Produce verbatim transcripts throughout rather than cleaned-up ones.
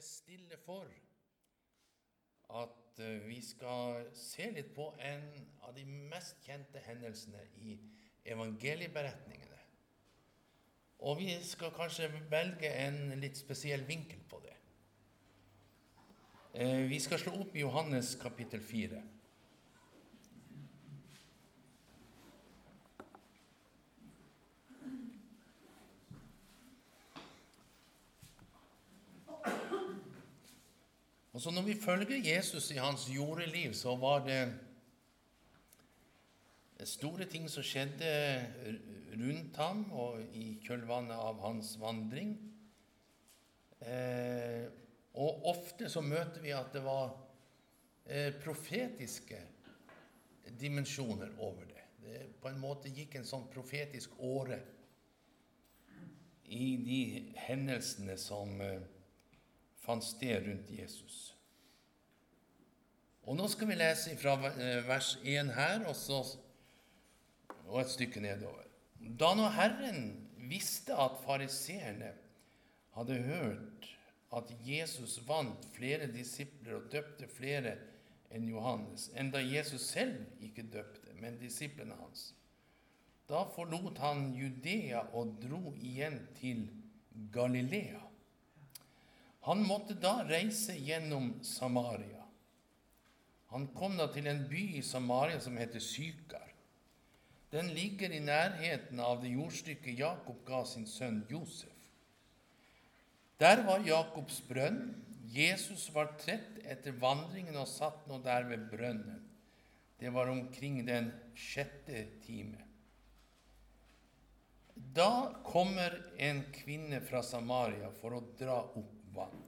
stille for at vi skal se litt på en av de mest kjente hendelsene i evangelieberetningene. Og vi skal kanskje velge en litt spesiell vinkel på det. Vi skal slå opp i Johannes kapittel fire. Og så når vi følger Jesus i hans jordeliv, så var det store ting som skjedde rundt ham og i kjølvannet av hans vandring. Eh, og ofte så møter vi at det var eh, profetiske dimensjoner over det. Det på en måte gikk en sånn profetisk åre i de hendelsene som eh, fant sted rundt Jesus. Og nå skal vi lese fra vers én her, og, så, og et stykke nedover. Da når Herren visste at fariseerne hadde hørt at Jesus vant flere disipler og døpte flere enn Johannes, enda Jesus selv ikke døpte, men disiplene hans, da forlot han Judea og dro igjen til Galilea. Han måtte da reise gjennom Samaria. Han kom da til en by i Samaria som heter Sykar. Den ligger i nærheten av det jordstykket Jakob ga sin sønn Josef. Der var Jakobs brønn. Jesus var trett etter vandringen og satt nå der ved brønnen. Det var omkring den sjette time. Da kommer en kvinne fra Samaria for å dra opp vann.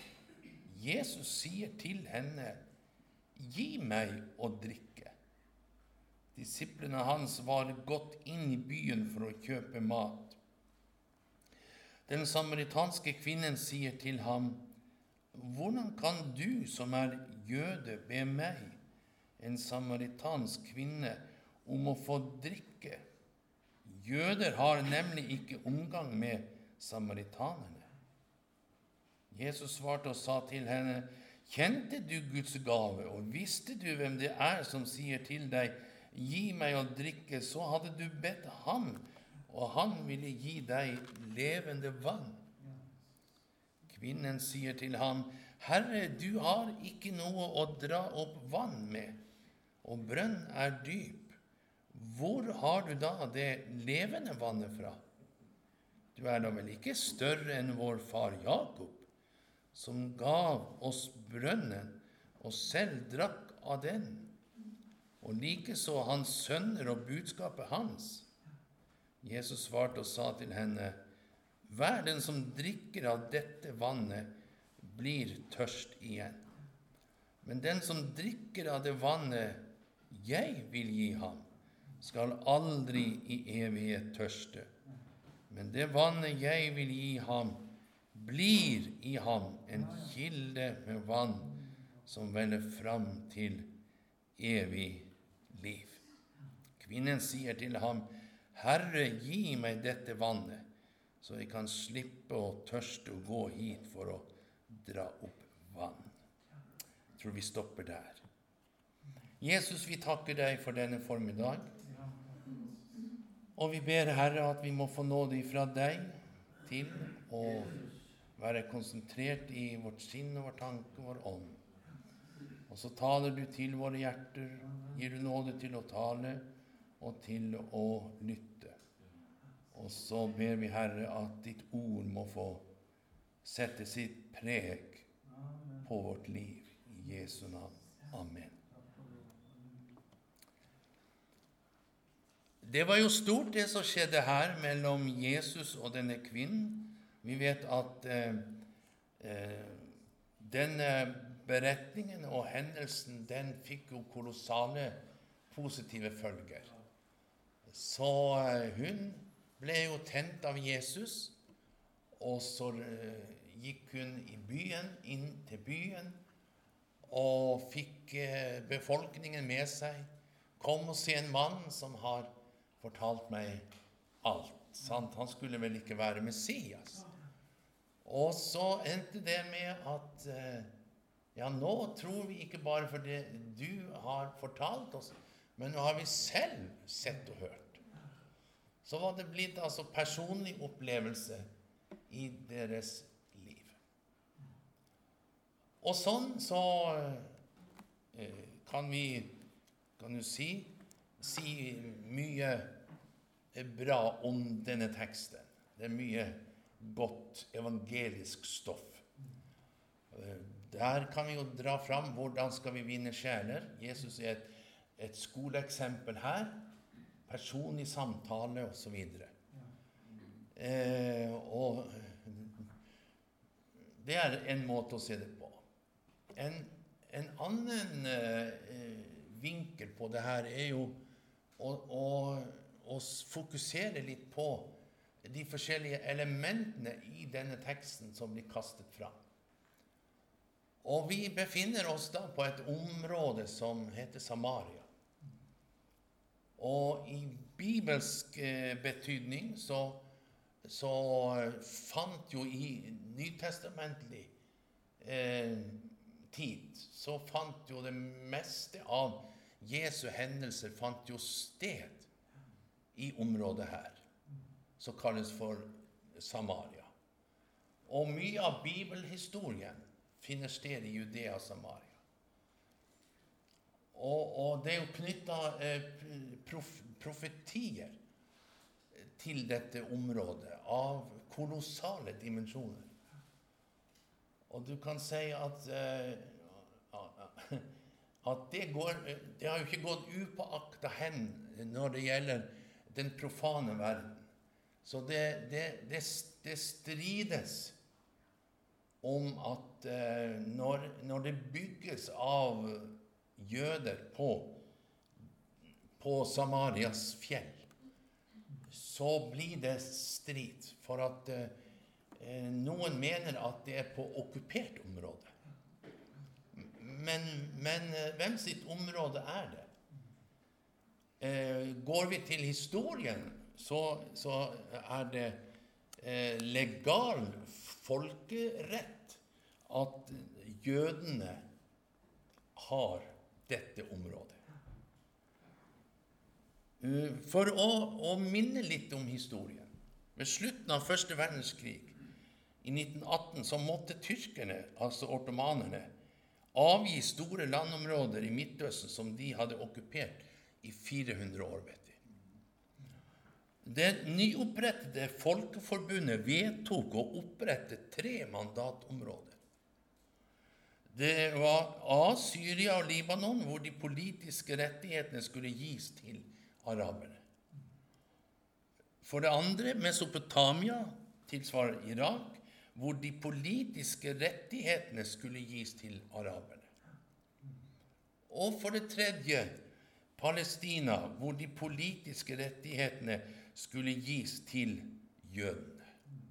Jesus sier til henne, «Gi meg å drikke». Disiplene hans var gått inn i byen for å kjøpe mat. Den samaritanske kvinnen sier til ham, «Hvordan kan du som er jøde be meg, en samaritansk kvinne, om å få drikke? Jøder har nemlig ikke omgang med samaritanerne». Jesus svarte og sa til henne, «Kjente du Guds gave, og visste du hvem det er som sier til deg, gi meg å drikke, så hadde du bedt ham, og han ville gi deg levende vann». Kvinnen sier til ham, «Herre, du har ikke noe å dra opp vann med, og brønn er dyp. Hvor har du da det levende vannet fra? Du er da vel ikke større enn vår far Jakob, som gav oss brønnen, og selv drakk av den, og likeså hans sønner og budskapet hans». Jesus svarte og sa til henne, «Hver den som drikker av dette vannet, blir tørst igjen. Men den som drikker av det vannet jeg vil gi ham, skal aldri i evighet tørste. Men det vannet jeg vil gi ham, blir i ham en kilde med vann som veller fram til evig liv. Kvinnen sier til ham, «Herre, gi meg dette vannet, så jeg kan slippe å tørste og gå hit for å dra opp vann.» Jeg tror vi stopper der. Jesus, vi takker deg for denne formiddag, og vi ber, Herre, at vi må få nåde ifra deg til å være konsentrert i vårt sinn og vår tanke og vår ånd. Og så taler du til våre hjerter, gir du nåde til å tale og til å lytte. Og så ber vi, Herre, at ditt ord må få sette sitt preg på vårt liv. I Jesu navn. Amen. Det var jo stort det som skjedde her mellom Jesus og denne kvinnen. Vi vet at eh, eh, denne beretningen og hendelsen, den fikk jo kolossale positive følger. Så eh, hun ble jo tent av Jesus, og så eh, gikk hun i byen, inn til byen, og fikk eh, befolkningen med seg. Kom og se en mann som har fortalt meg alt. Sant? Han skulle vel ikke være Messias. Og så endte det med at eh, ja, nå tror vi ikke bare for det du har fortalt oss, men nå har vi selv sett og hørt. Så var det blitt altså personlig opplevelse i deres liv. Og sånn så eh, kan vi, kan du si, si mye bra om denne teksten. Det er mye godt evangelisk stoff. Der kan vi jo dra fram hvordan skal vi vinne sjeler. Jesus er et, et skoleeksempel her. Personlig samtale og så videre. Eh, og det er en måte å se det på. En, en annen eh, vinkel på det her er jo å, å, å fokusere litt på de forskjellige elementene i denne teksten som blir kastet fram. Og vi befinner oss da på et område som heter Samaria. Og i bibelsk eh, betydning så, så fant jo i nytestamentlig eh, tid, så fant jo det meste av Jesu hendelser fant jo sted i området her, som kalles for Samaria. Og mye av bibelhistorien finner sted i Judea og Samaria. Og, og det er jo knyttet eh, prof, profetier til dette området av kolossale dimensjoner. Og du kan si at, eh, at det, går, det har jo ikke gått upåaktet hen når det gjelder den profane verden. Så det, det, det, det strides om at eh, når, når det bygges av jøder på, på Samarias fjell, så blir det strid, for at eh, noen mener at det er på okkupert område. Men, men eh, hvem sitt område er det? Eh, går vi til historien, så, så er det eh, legal folkerett at jødene har dette området. For å, å minne litt om historien. Ved slutten av første verdenskrig i nitten atten så måtte tyrkerne, altså ottomanerne, avgi store landområder i Midtøsten som de hadde okkupert i fire hundre år. Vet du. Det nyopprettede Folkeforbundet vedtok å opprette tre mandatområder. Det var A, Syria og Libanon, hvor de politiske rettighetene skulle gis til arabere. For det andre, Mesopotamia, tilsvarer Irak, hvor de politiske rettighetene skulle gis til arabere. Og for det tredje, Palestina, hvor de politiske rettighetene skulle gis til jødene.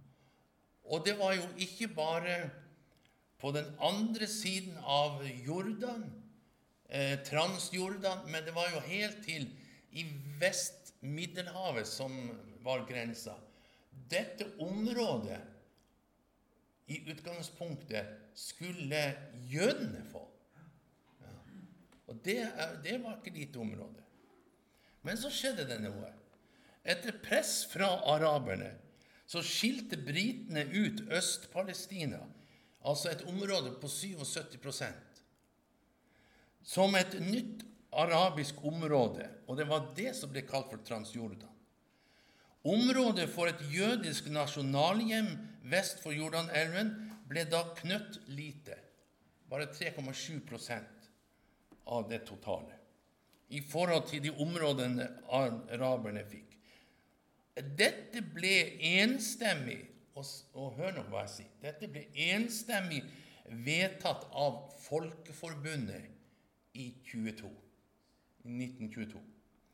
Og det var jo ikke bare på den andre siden av Jordan, eh, Transjordan, men det var jo helt til i Vest-Middelhavet som var grensa. Dette området i utgangspunktet skulle jødene få. Ja. Og det, det var ikke ditt område. Men så skjedde det noe. Etter press fra araberne så skilte britene ut Øst-Palestina, altså et område på syttisju prosent, som et nytt arabisk område, og det var det som ble kalt for Transjordan. Området for et jødisk nasjonalhjem vest for Jordanelven ble da knøtt lite, bare tre komma sju prosent av det totale, i forhold til de områdene araberne fikk. Dette ble enstemmig, og, og hør nå hva jeg sier, dette ble enstemmig vedtatt av Folkeforbundet i tjueto, i nitten tjueto.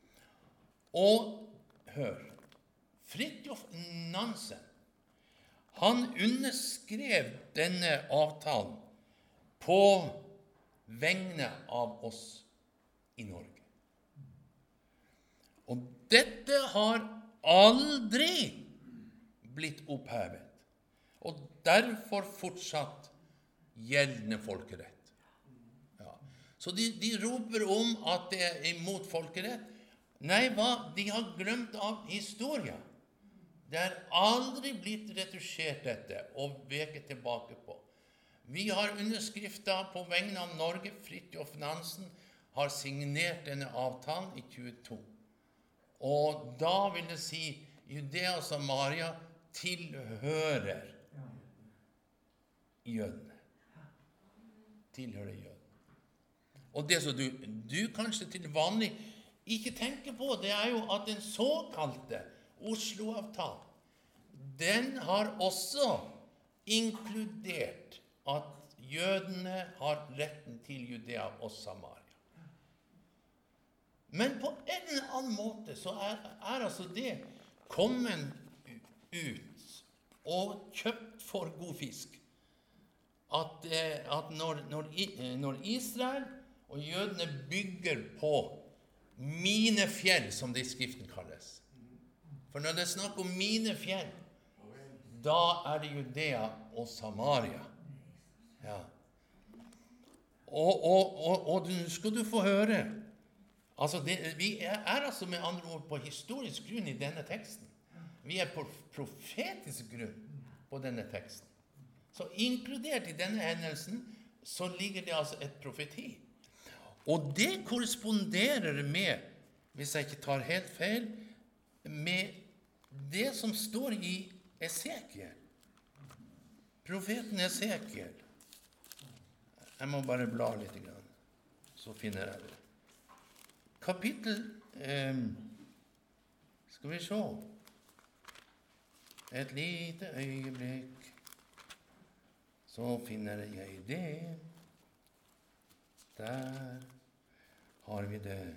Og hør, Fridtjof Nansen, han underskrev denne avtalen på vegne av oss i Norge. Og dette har aldri blitt opphevet. og derfor fortsatt gjeldende folkerett. Ja. Så de, de roper om at det er imot folkerett. Nei, hva? De har glemt av historien. Det er aldri blitt retusjert dette og veket tilbake på. Vi har underskrifter på vegne av Norge. Fridtjof Nansen har signert denne avtalen i tjueto. Og da vil det si Judea og Samaria tilhører jødene. Tilhører jødene. Og det som du, du kanskje til vanlig ikke tenker på, det er jo at den såkalte Oslo-avtalen, den har også inkludert at jødene har retten til Judea og Samaria. Men på en eller annen måte så er, er altså det kommet ut og kjøpt for god fisk. At, at når, når, når Israel og jødene bygger på mine fjell, som det i skriften kalles. For når det er snakk om mine fjell, da er det Judea og Samaria. Ja. Og, og, og, og nå skal du få høre. Altså det, vi er, er altså med andre ord på historisk grunn i denne teksten. Vi er på profetisk grunn på denne teksten. Så inkludert i denne hendelsen, så ligger det altså et profeti. Og det korresponderer med, hvis jeg ikke tar helt feil, med det som står i Esekiel. Profeten Esekiel. Jeg må bare bla litt grann, så finner jeg det. Kapittel, eh, skal vi se, et lite øyeblikk, så finner jeg det. Der har vi det.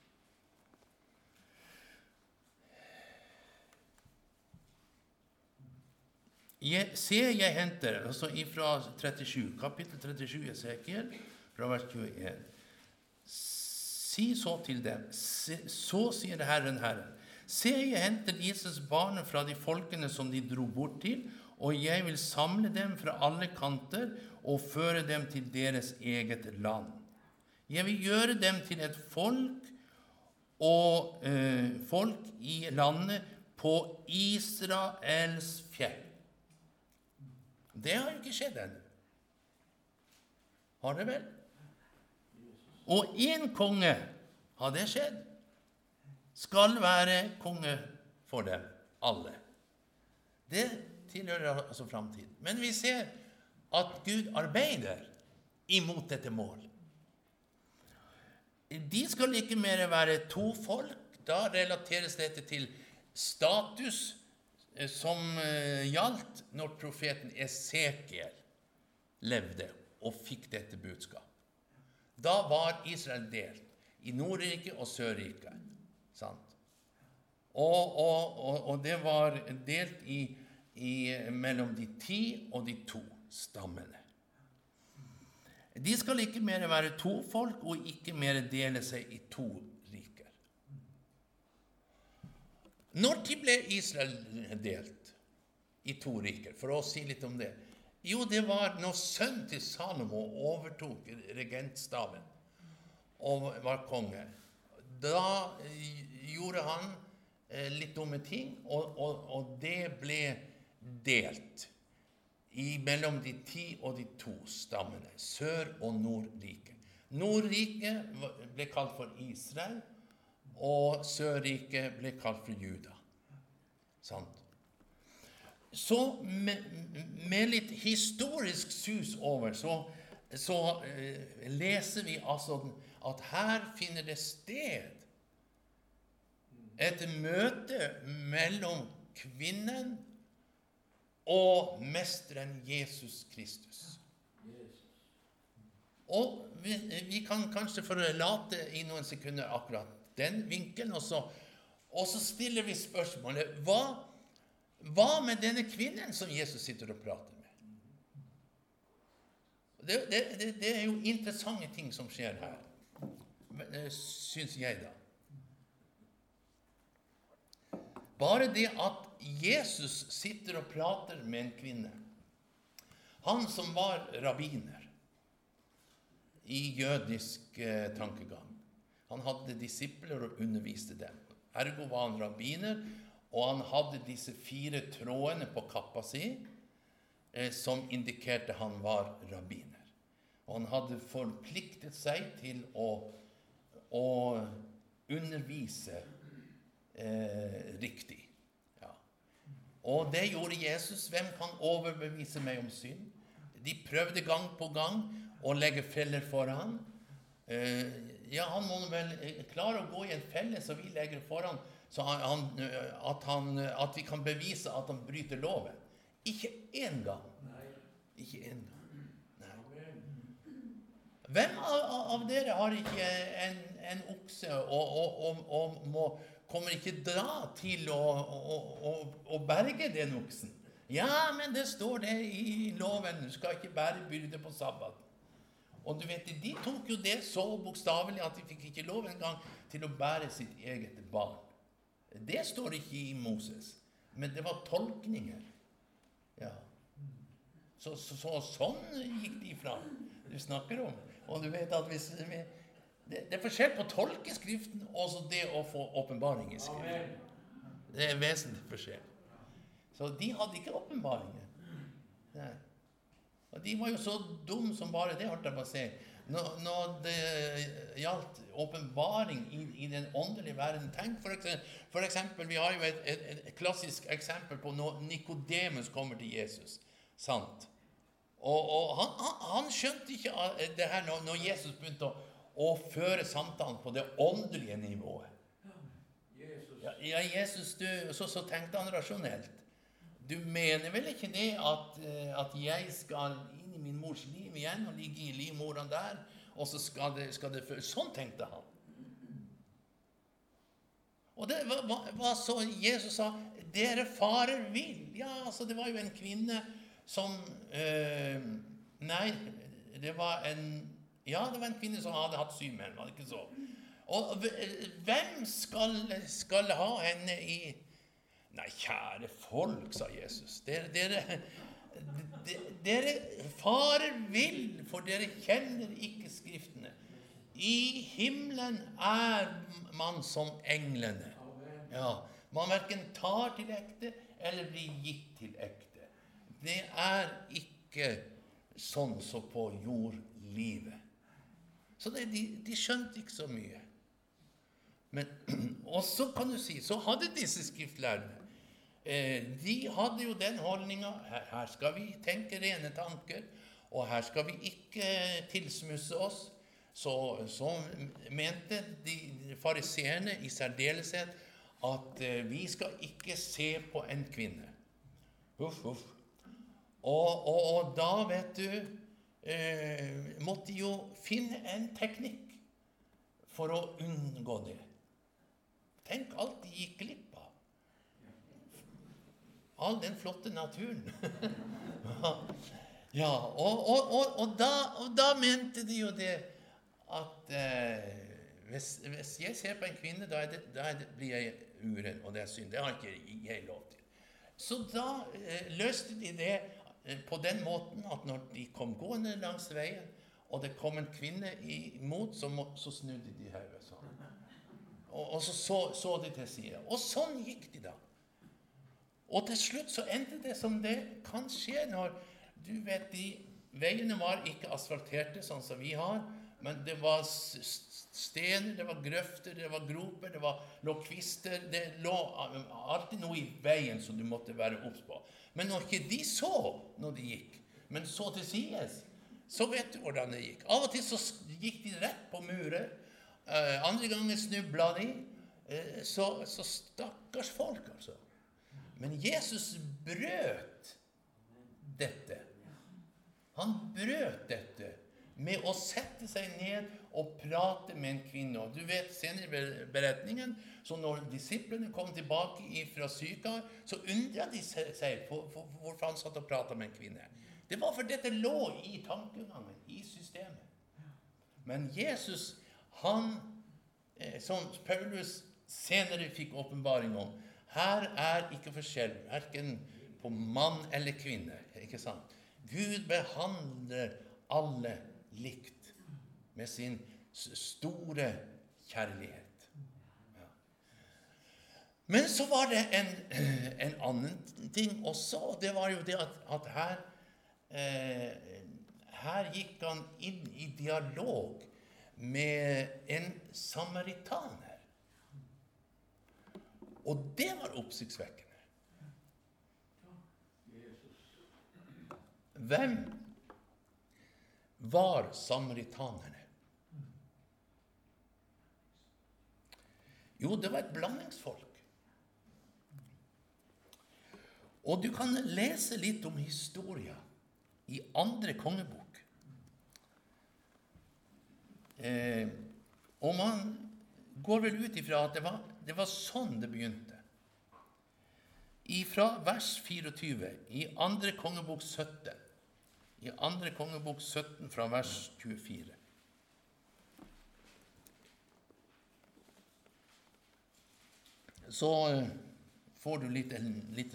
Jeg, se, jeg henter, altså ifra trettisju, kapittel trettisju i Esekiel, fra vers tjueen. Si så til dem, se, så sier Herren Herren, se, jeg henter Israels barn fra de folkene som de dro bort til, og jeg vil samle dem fra alle kanter og føre dem til deres eget land. Jeg vil gjøre dem til et folk og eh, folk i landet på Israels fjell. Det har jo ikke skjedd ennå. Har det vel? Og en konge, har det skjedd, skal være konge for dem alle. Det tilhører altså fremtiden. Men vi ser at Gud arbeider imot dette mål. De skal ikke mer være to folk. Da relateres dette til status som uh, gjaldt når profeten Esekiel levde og fikk dette budskap. Da var Israel delt i Nordriket og Sørriket. Sant? Og, og, og, og det var delt i, i, mellom de ti og de to stammene. De skal ikke mer være to folk og ikke mer dele seg i to riker. Når ble Israel delt i to riker? For å si litt om det. Jo, det var når sønnen til Salomo overtok regentstaven og var konge. Da gjorde han litt dumme ting, og, og, og det ble delt i mellom de ti og de to stammene, Sør- og Nordriket. Nordriket ble kalt for Israel, og Sørriket ble kalt for Juda. Sant? Så med, med litt historisk sus over, så, så uh, leser vi altså at her finner det sted et møte mellom kvinnen og mesteren Jesus Kristus. Og vi, vi kan kanskje forlate i noen sekunder akkurat den vinkelen, og så, og så stiller vi spørsmålet, hva, hva med denne kvinnen som Jesus sitter og prater med? Det, det, det, det er jo interessante ting som skjer her, synes jeg da. Bare det at Jesus sitter og prater med en kvinne, Han som var rabbiner i jødisk eh, tankegang. Han hadde disipler og underviste dem. Ergo var han rabbiner, og han hadde disse fire trådene på kappa si, eh, som indikerte han var rabbiner. Og han hadde forpliktet seg til å, å undervise eh, riktig. Ja. Og det gjorde Jesus. Hvem kan overbevise meg om synd? De prøvde gang på gang å legge feller for han. Eh, ja, han må vel klare å gå i en felle, så vi legger foran, så han, at, han, at vi kan bevise at han bryter loven. Ikke en gang. Ikke en gang. Hvem av, av dere har ikke en, en okse og, og, og, og må, kommer ikke dra til å, å, å, å berge den oksen? Ja, men det står det i loven. Du skal ikke bære byrde på sabbat. Og du vet, de tok jo det så bokstavelig at de fikk ikke lov engang til å bære sitt eget barn. Det står ikke i Moses, men det var tolkninger. Ja. Så, så, så sånn gikk de fra. Du snakker om. Og du vet at hvis vi, det, det er forskjell på tolkeskriften og så det å få åpenbaring i skriften. Det er vesentlig forskjell. Så de hadde ikke åpenbaringen. Nei. Og de var jo så dum som bare det, holdt jeg på å si. Når, når det gjaldt åpenbaring i, i den åndelige verden, tenk for eksempel, for eksempel vi har jo et, et, et klassisk eksempel på når Nikodemus kommer til Jesus. Sant? Og, og han, han, han skjønte ikke det her når, når Jesus begynte å, å føre samtalen på det åndelige nivået. Jesus. Ja, ja, Jesus, du, så, så tenkte han rasjonelt. Du mener vel ikke det at, at jeg skal inn i min mors liv igjen og ligge i livmoren der, og så skal det, skal det føre. Sånn tenkte han. Og det var, var, var så Jesus sa, dere farer vil. Ja, altså det var jo en kvinne som, øh, nei, det var en, ja, det var en kvinne som hadde hatt syv menn, var det ikke så? Og hvem skal, skal ha henne i, nei, kjære folk, sa Jesus, dere, dere, dere farer vill, for dere kjenner ikke skriftene. I himmelen er man som englene. Ja, man hverken tar til ekte, eller blir gitt til ekte. Det er ikke sånn så på jordlivet. Så det, de, de skjønte ikke så mye. Men, og så kan du si, så hadde disse skriftlærerne, eh, de hadde jo den holdningen, her, her skal vi tenke rene tanker, og her skal vi ikke tilsmusse oss. Så, så mente de fariseerne i særdeleshet at eh, vi skal ikke se på en kvinne. Uff, uff. Og, og, og da, vet du, eh, måtte jo finne en teknikk for å unngå det. Tenk alt de gikk glipp av. All den flotte naturen. Ja, og, og, og, og, da, og da mente de jo det at eh, hvis, hvis jeg ser på en kvinne, da, er det, da er det, blir jeg uren, og det er synd. Det har ikke jeg lov til. Så da eh, løste de det på den måten at når de kom gående langs veien, og det kom en kvinne imot, så, må, så snudde de hodet sånn. Og, og så, så så de til siden. Og sånn gikk de da. Og til slutt så endte det som det kan skje når, du vet, de veiene var ikke asfalterte sånn som vi har, men det var stener, det var grøfter, det var groper, det var lå kvister, det lå alltid noe i veien som du måtte være obs på. Men når ikke de så når de gikk, men så til sides, så vet du hvordan det gikk. Av og til så gikk de rett på murer, uh, andre ganger snubla de, uh, så, så stakkars folk altså. Men Jesus brøt dette. Han brøt dette med å sette seg ned og prate med en kvinne. Og du vet senere i beretningen, så når disiplene kom tilbake fra Sykar, så undret de seg på hvorfor han satt og pratet med en kvinne. Det var for dette lå i tankegangen, i systemet. Men Jesus, han, som Paulus senere fikk åpenbaring om, her er ikke forskjell, hverken på mann eller kvinne, ikke sant? Gud behandler alle likt med sin store kjærlighet. Ja. Men så var det en, en annen ting også, og det var jo det at, at her, eh, her gikk han inn i dialog med en samaritaner. Og det var oppsiktsvekkende. Hvem var samaritanerne? Jo, det var et blandingsfolk. Og du kan lese litt om historien i andre kongebok. Eh, og man går vel ut ifra at det var, det var sånn det begynte. Ifra vers tjuefire i andre kongebok sytten. I andre kongebok sytten fra vers tjuefire. Så uh, får du litt, litt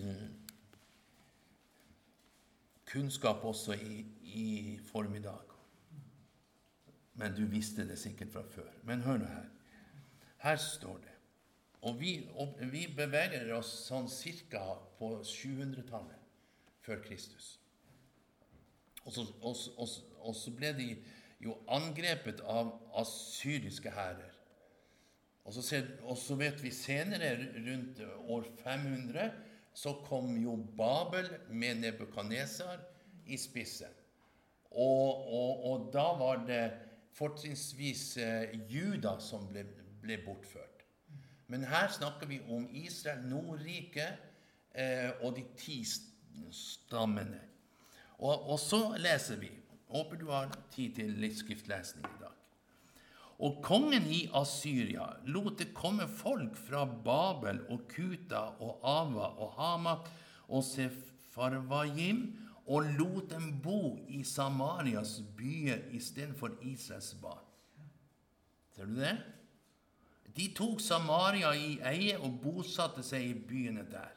kunnskap også i, i formiddag. Men du visste det sikkert fra før. Men hør nå her. Her står det. Og vi, og vi beveger oss sånn cirka på sjuhundretallet før Kristus. Og så, og, og, og så ble de jo angrepet av assyriske hærer. Og så, ser, og så vet vi senere, rundt år fem hundre, så kom jo Babel med Nebukadnesar i spissen. Og, og, og da var det fortrinnsvis eh, Juda som ble, ble bortført. Men her snakker vi om Israel, Nordrike eh, og de ti stammene. Og, og så leser vi. Håper du har tid til litt skriftlesning i dag. Og kongen i Assyria lot det komme folk fra Babel og Kuta og Ava og Hamat og Sefarvajim og lot dem bo i Samarias byer i stedet for Israels barn. Ser du det? De tok Samaria i eie og bosatte seg i byene der.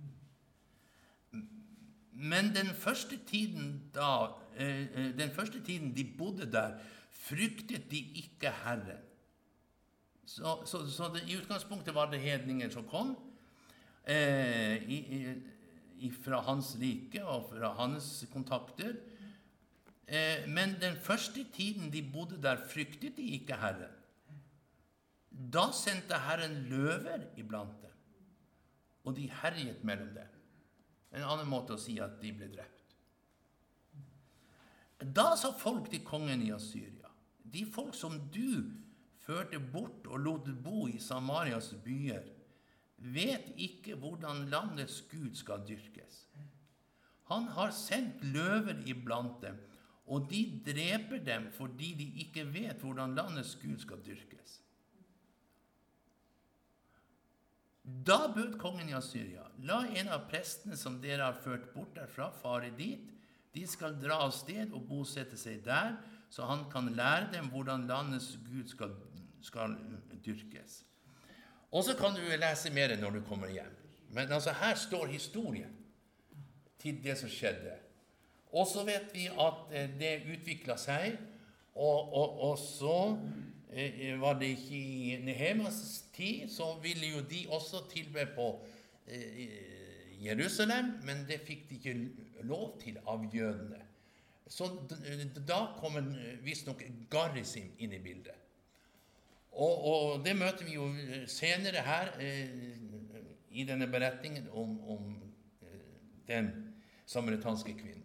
Men den første tiden da, eh, den første tiden de bodde der, fryktet de ikke Herren. Så, så, så det, i utgangspunktet var det hedninger som kom eh, i, i, fra hans rike og fra hans kontakter. Eh, men den første tiden de bodde der, fryktet de ikke Herren. Da sendte Herren løver iblant dem, og de herjet mellom dem. En annen måte å si at de ble drept. Da sa folk til kongen i Assyria, de folk som du førte bort og lot bo i Samarias byer, vet ikke hvordan landets Gud skal dyrkes. Han har sendt løver iblant dem, og de dreper dem fordi de ikke vet hvordan landets Gud skal dyrkes. Da bød kongen i Assyria, la en av prestene som dere har ført bort derfra fare dit. De skal dra av sted og bosette seg der, så han kan lære dem hvordan landets Gud skal, skal dyrkes. Og så kan du lese mer når du kommer hjem. Men altså, her står historien til det som skjedde. Og så vet vi at det utviklet seg, og, og, og så eh, var det ikke i Nehemas tid, så ville jo de også tilbe på eh, Jerusalem, men det fikk de ikke lov til av jødene. Så da kommer visst nok Garizim inn i bildet. Og, og det møter vi jo senere her eh, i denne beretningen om, om eh, den samaritanske kvinnen.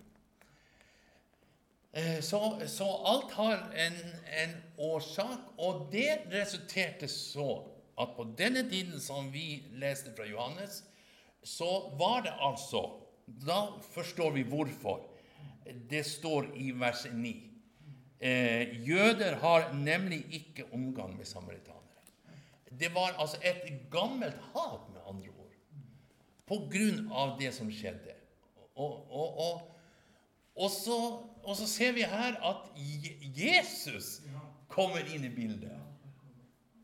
Eh, så, så alt har en, en årsak, og det resulterte så at på denne tiden som vi leste fra Johannes, så var det altså, da forstår vi hvorfor. Det står i vers ni. Eh, jøder har nemlig ikke omgang med samaritanere. Det var altså et gammelt hat, med andre ord, på grunn av det som skjedde. Og, og, og, og, så, og så ser vi her at Jesus kommer inn i bildet.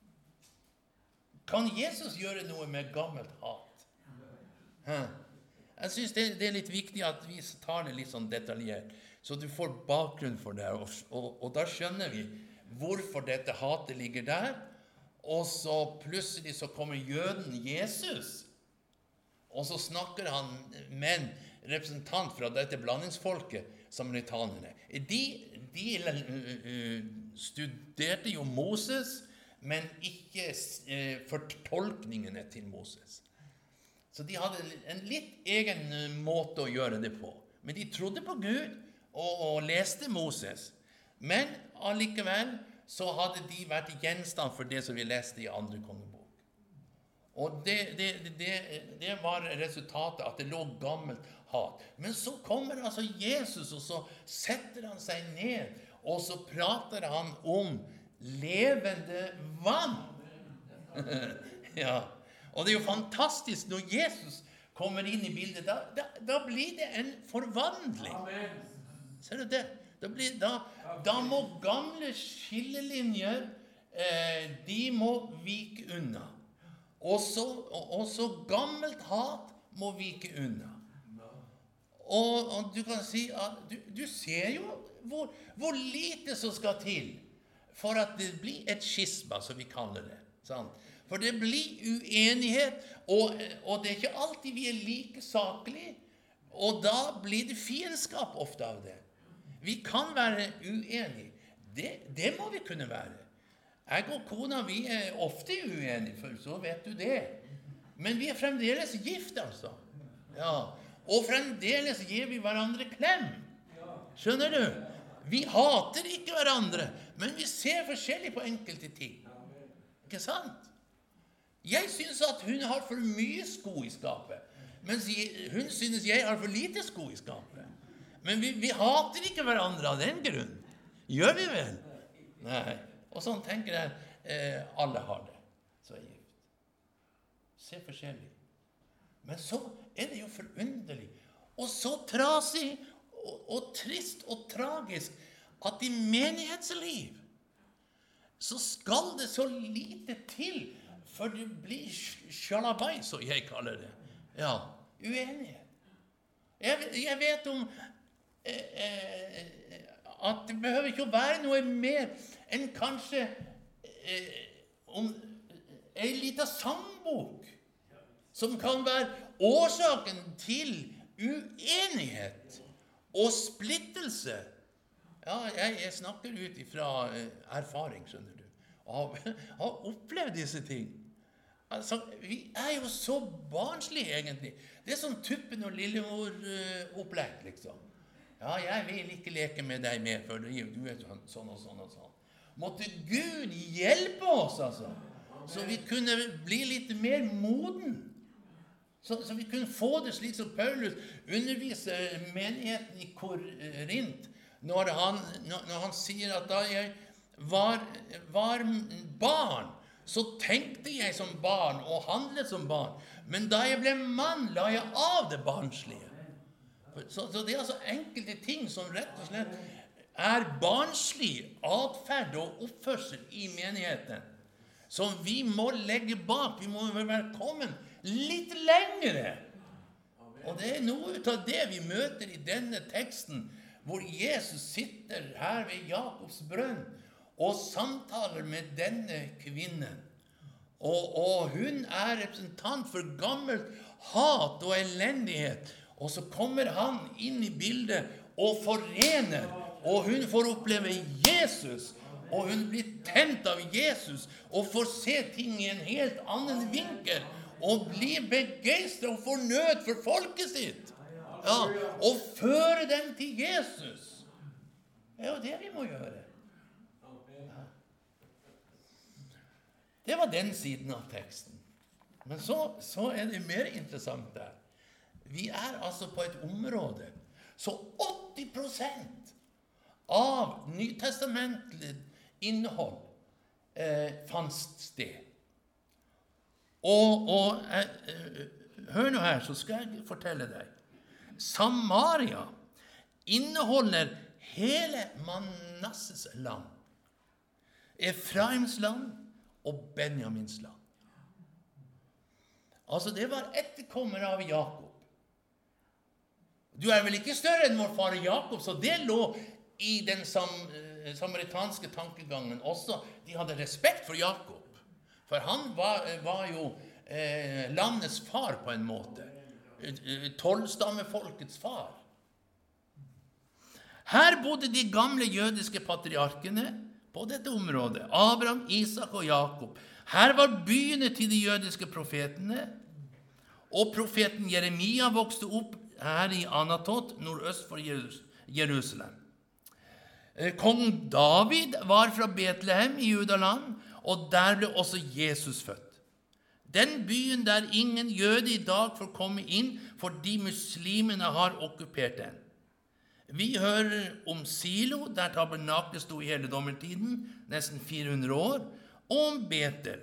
Kan Jesus gjøre noe med gammelt hat? Hæ? Jeg synes det, det er litt viktig at vi tar det litt sånn detaljert, så du får bakgrunn for det, og, og, og da skjønner vi hvorfor dette hatet ligger der, og så plutselig så kommer jøden Jesus, og så snakker han med en representant fra dette blandingsfolket, samaritanerne. De, de uh, studerte jo Moses, men ikke uh, fortolkningene til Moses. Så de hadde en litt egen måte å gjøre det på. Men de trodde på Gud og, og leste Moses. Men allikevel så hadde de vært gjenstand for det som vi leste i andre kongebok. Og det, det, det, det var resultatet at det lå gammelt hat. Men så kommer altså Jesus, og så setter han seg ned, og så prater han om levende vann. Ja. Og det er jo fantastisk når Jesus kommer inn i bildet, da, da, da blir det en forvandling. Ser du det? Da, blir, da, da må gamle skillelinjer, eh, de må vike unna. Også, også gammelt hat må vike unna. Og, og du kan si at du, du ser jo hvor, hvor lite som skal til for at det blir et skisma, som vi kaller det. Sant? For det blir uenighet, og, og det er ikke alltid vi er like saklige, og da blir det fiendskap ofte av det. Vi kan være uenige. Det, det må vi kunne være. Jeg og kona, vi er ofte uenige, for så vet du det. Men vi er fremdeles gift, altså. Ja. Og fremdeles gir vi hverandre klem. Skjønner du? Vi hater ikke hverandre, men vi ser forskjellig på enkelte ting. Ikke sant? Jeg synes at hun har for mye sko i skapet, mens hun synes jeg har for lite sko i skapet. Men vi, vi hater ikke hverandre av den grunn. Gjør vi vel? Nei. Og sånn tenker jeg, eh, alle har det, så er gift. Se forskjellig. Men så er det jo forunderlig, og så trasig, og, og trist og tragisk, at i menighetsliv, så skal det så lite til, for det blir sjalabais, så jeg kaller det. Ja, uenighet. Jeg, jeg vet om eh, eh, at det behøver ikke å være noe mer enn kanskje eh, om en liten sangbok som kan være årsaken til uenighet og splittelse. Ja, jeg, jeg snakker ut fra eh, erfaring, skjønner du, og har, har opplevd disse ting. Altså, vi er jo så barnslige egentlig. Det er sånn tuppen og lillemor-opplegg, liksom. Ja, jeg vil ikke leke med deg mer, for du er sånn og sånn og sånn. Måtte Gud hjelpe oss, altså, så vi kunne bli litt mer moden. Så, så vi kunne få det slik som Paulus underviser menigheten i Korint, når han, når, når han sier at da jeg var, var barn, så tenkte jeg som barn og handlet som barn. Men da jeg ble mann, la jeg av det barnslige. Så, så det er altså enkelte ting som rett og slett er barnslig adferd og oppførsel i menigheten, som vi må legge bak. Vi må være velkommen litt lengre. Og det er noe ut av det vi møter i denne teksten, hvor Jesus sitter her ved Jakobs brønn og samtaler med denne kvinnen. Og, og hun er representant for gammelt hat og elendighet. Og så kommer han inn i bildet og forener, og hun får oppleve Jesus, og hun blir tent av Jesus, og får se ting i en helt annen vinkel, og blir begeistret og fornøyd for folket sitt. Ja, og føre dem til Jesus. Det er jo det vi må gjøre. Ja. Det var den siden av teksten. Men så, så er det mer interessant der. Vi er altså på et område, så åtti prosent av nytestamentlig innhold eh, fant sted. Og, og eh, hør nå her, så skal jeg fortelle deg. Samaria inneholder hele Manasses land, Efraims land og Benjamins land. Altså det var etterkommere av Jakob. Du er vel ikke større enn vår far Jakob, så det lå i den sam, samaritanske tankegangen også. De hadde respekt for Jakob, for han var, var jo eh, landets far på en måte. Tolvstammefolkets far. Her bodde de gamle jødiske patriarkene på dette området. Abraham, Isak og Jakob. Her var byene til de jødiske profetene, og profeten Jeremia vokste opp her i Anatot, nordøst for Jerusalem. Kong David var fra Betlehem i Judaland, og der ble også Jesus født. Den byen der ingen jøde i dag får komme inn, fordi muslimene har okkupert den. Vi hører om Silo, der tabernaklet sto i hele dommertiden, nesten fire hundre år, og om Betel,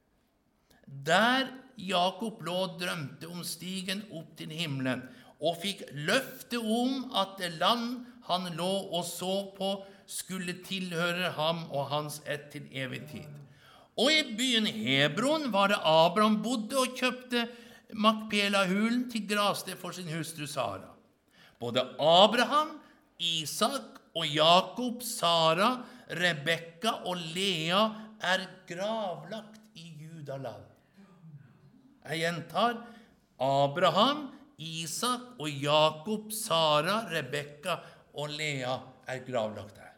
der Jakob lå og drømte om stigen opp til himmelen, og fikk løfte om at det land han lå og så på, skulle tilhøre ham og hans ett til evig tid. Og i byen Hebron var det Abraham bodde og kjøpte Makpela-hulen til gravsted for sin hustru Sara. Både Abraham, Isak og Jakob, Sara, Rebekka og Lea er gravlagt i Judaland. Jeg gjentar, Abraham, Isak og Jakob, Sara, Rebekka og Lea er gravlagt her.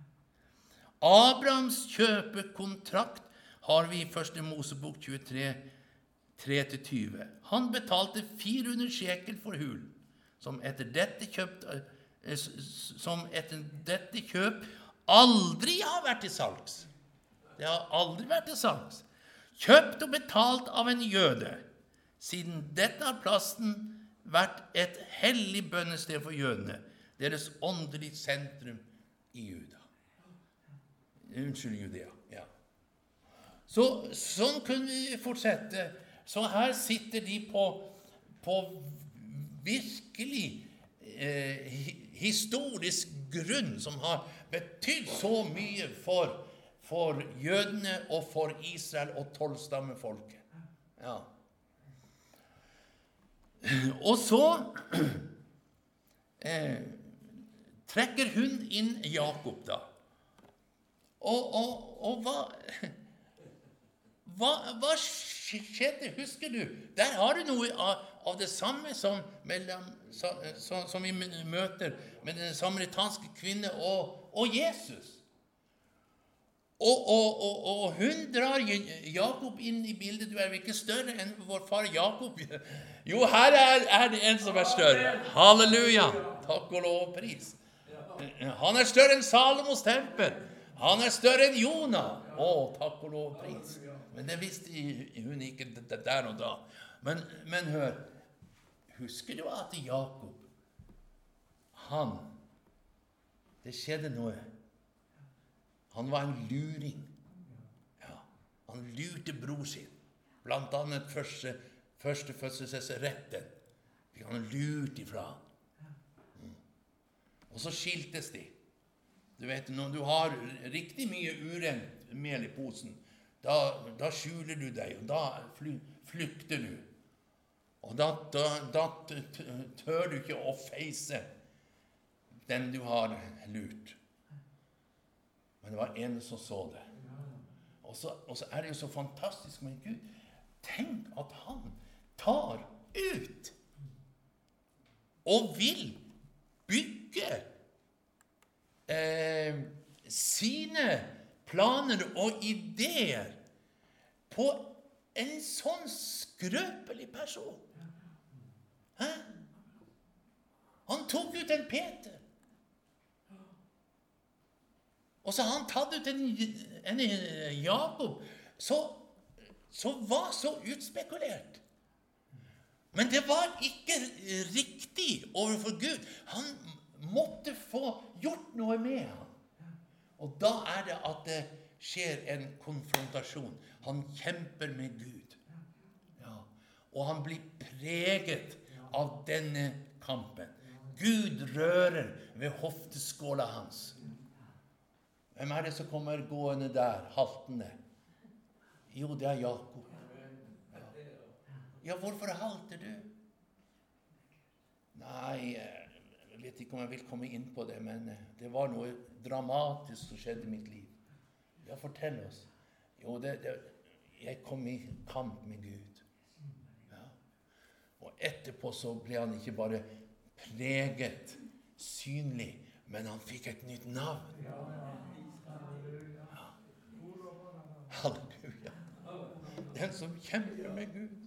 Abrahams kjøpekontrakt har vi i første Mosebok tjuetre, tre til tyve. Han betalte fire hundre shekel for hulen, som etter dette kjøpt, som etter dette kjøp aldri har vært til salgs. Det har aldri vært til salgs. Kjøpt og betalt av en jøde, siden dette har plassen vært et hellig bønnested for jødene, deres åndelige sentrum i Juda. Unnskyld, Judea, ja. Så, sånn kunne vi fortsette. Så her sitter de på, på virkelig eh, historisk grunn, som har betydd så mye for, for jødene og for Israel og tolvstammefolket. Ja. Og så eh, trekker hun inn Jakob da. Og, og, og hva, hva, hva skjedde, husker du? Der har du noe av, av det samme som, mellom, som, som vi møter med den samaritanske kvinne og, og Jesus. Og, og, og, og hun drar Jakob inn i bildet. Du er vel ikke større enn vår far Jakob? Jo, her er, er det en som er større. Halleluja! Takk og lov og pris. Han er større enn Salomos tempel. Han er større enn Jonah. Å, takk og lov og pris. Men det visste hun ikke der og da. Men, men hør, husker du at Jakob, han, det skjedde noe. Han var en luring. Ja, han lurte bror sin. Blant annet første, første fødselsretten. Han lurte ifra. Mm. Og så skiltes de. Du vet, når du har riktig mye urent mel i posen, da, da skjuler du deg, og da fly, flykter du. Og da, da, da tør du ikke å face den du har lurt. Men det var en som så det. Og så, og så er det jo så fantastisk med Gud. Tenk at han tar ut og vil bygge eh, sine planer og ideer på en sånn skrøpelig person. Hæ? Han tok ut en Peter. Og så har han tatt ut en, en Jakob, så, så var så utspekulert. Men det var ikke riktig overfor Gud. Han måtte få gjort noe med ham. Og da er det at det skjer en konfrontasjon. Han kjemper med Gud. Ja. Og han blir preget av denne kampen. Gud rører ved hofteskåla hans. Hvem er det som kommer gående der, haltende? Jo, det er Jakob. Ja, ja hvorfor halter du? Nei, Jeg vet ikke om jeg vil komme inn på det, men det var noe dramatisk som skjedde i mitt liv. Ja, fortell oss. Jo, det, det, jeg kom i kamp med Gud. Ja. Og etterpå så ble han ikke bare preget, synlig, men han fikk et nytt navn. Ja. Halleluja. Den som kjemper med Gud.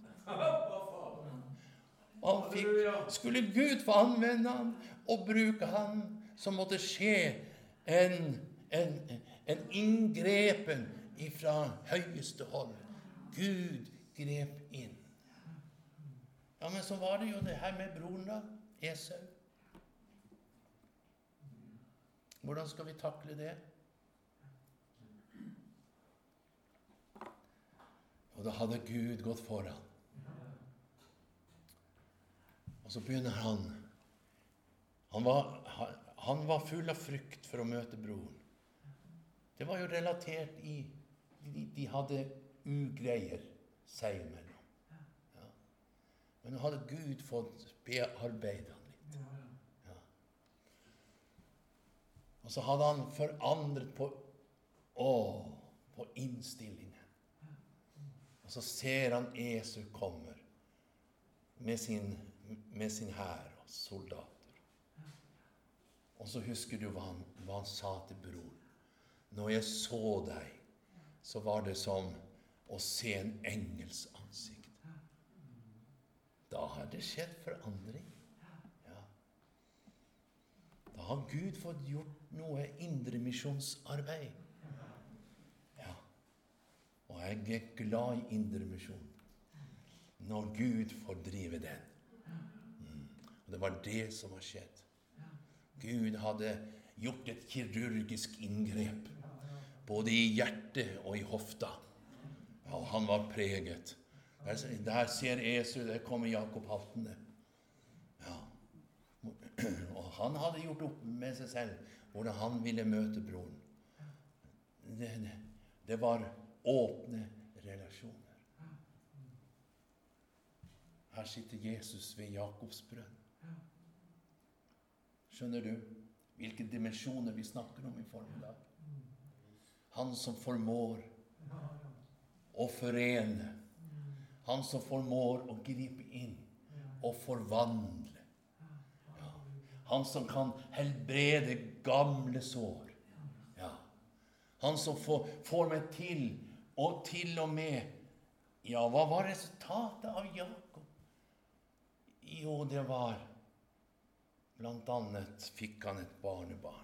Og han fikk, skulle Gud få anvende han og bruke han, så måtte skje en, en, en inngrepen ifra høyeste hold. Gud grep inn. Ja, men så var det jo det her med broren da, Esau. Hvordan skal vi takle det? Og da hadde Gud gått foran. Og så begynner han. Han var, han var full av frykt for å møte broren. Det var jo relatert i, de, de hadde ugreier seg imellom. Ja. Men nå hadde Gud fått bearbeidet han litt. Ja. Og så hadde han forandret på, å, på innstillingen. Og så ser han Esau kommer med sin, med sin hær og soldater. Og så husker du hva han, hva han sa til bror. Når jeg så deg, så var det som å se en engels ansikt. Da har det skjedd forandring. Ja. Da har Gud fått gjort noe indremisjonsarbeid. Ja. Og jeg er glad i indremisjon. Når Gud får drive den. Mm. Og det var det som har skjedd. Gud hadde gjort et kirurgisk inngrep. Både i hjertet og i hofta. Ja, og han var preget. Der, der ser Esau, der kommer Jakob haltende. Ja. Og han hadde gjort opp med seg selv hvordan han ville møte broren. Det, det, det var åpne relasjoner. Her sitter Jesus ved Jakobs brønn. Skjønner du hvilke dimensjoner vi snakker om i formiddag? Han som formår å forene. Han som formår å gripe inn og forvandle. Ja. Han som kan helbrede gamle sår. Ja. Han som får, får meg til, og til og med, ja, hva var resultatet av Jakob? Jo, det var, blant annet fikk han et barnebarn,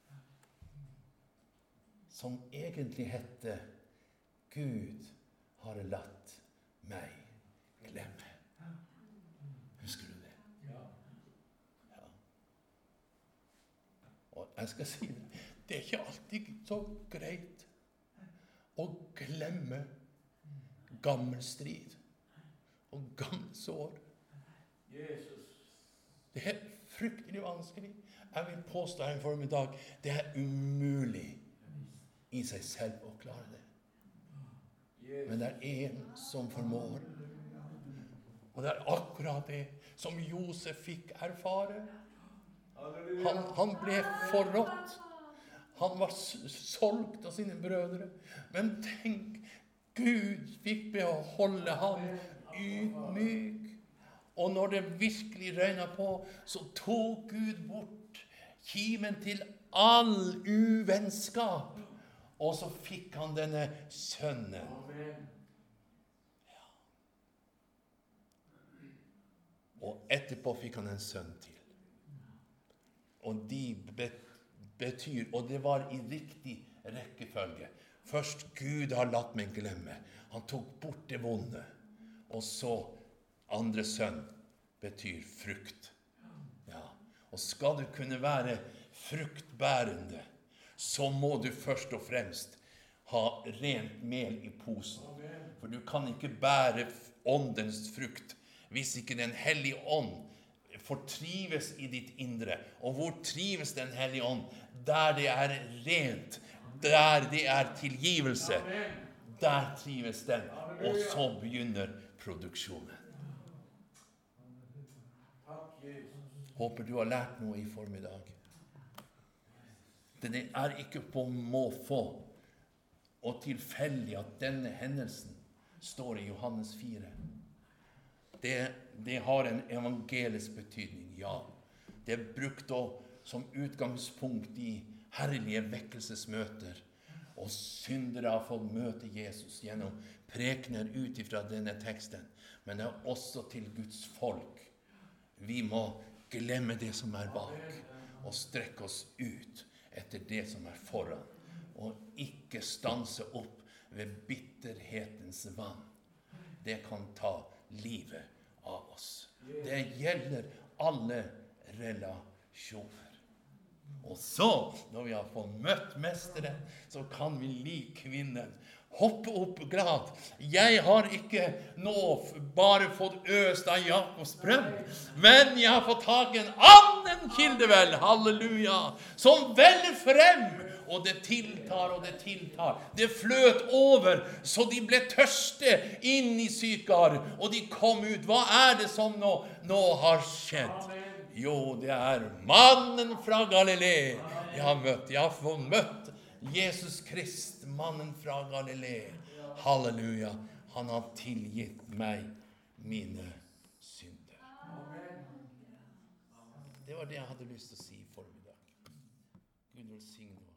som egentlig hette Gud har latt meg glemme. Husker du det? Ja. Og jeg skal si det, det er ikke alltid så greit å glemme gammel strid og gammel sår. Det er fryktelig vanskelig. Jeg vil påstå her for i dag, det er umulig i seg selv å klare det. Men det er en som formår. Og det er akkurat det som Josef fikk erfare. Han, han ble forrådt. Han var solgt av sine brødre. Men tenk, Gud fikk beholde han ydmyk. Og når det virkelig røynet på, så tok Gud bort kimen til all uvennskap. Og så fikk han denne sønnen. Ja. Og etterpå fikk han en sønn til. Og de betyr, og det var i riktig rekkefølge. Først Gud har latt meg glemme. Han tok bort det vonde. Og så andre sønn betyr frukt. Ja. Og skal du kunne være fruktbærende, så må du først og fremst ha rent mel i posen. For du kan ikke bære åndens frukt hvis ikke den hellige ånd fortrives i ditt indre. Og hvor trives den hellige ånd? Der det er rent, der det er tilgivelse, der trives den. Og så begynner produksjonen. Håper du har lært noe i formiddag. Det er ikke på måfå og tilfeldig at denne hendelsen står i Johannes fire. Det, det har en evangelisk betydning, ja. Det er brukt som utgangspunkt i herlige vekkelsesmøter. Og syndere har fått møte Jesus gjennom prekener ut ifra denne teksten. Men det er også til Guds folk. Vi må glemme det som er bak, og strekke oss ut etter det som er foran. Og ikke stanse opp ved bitterhetens vann. Det kan ta livet av oss. Det gjelder alle relasjoner. Og så, når vi har fått møtt mesteren, så kan vi like kvinnen. Hoppe opp glad. Jeg har ikke nå bare fått øst av Jakobs brønn, men jeg har fått tak i en annen kildevel, halleluja, som veller frem. Og det tiltar, og det tiltar. Det fløt over, så de ble tørste inn i Sykar, og de kom ut. Hva er det som nå, nå har skjedd? Jo, det er mannen fra Galilee jeg har møtt. Jeg har fått møtt Jesus Krist, mannen fra Galilee. Halleluja. Han har tilgitt meg mine synder. Det var det jeg hadde lyst til å si i formiddag. Gud velsigne oss.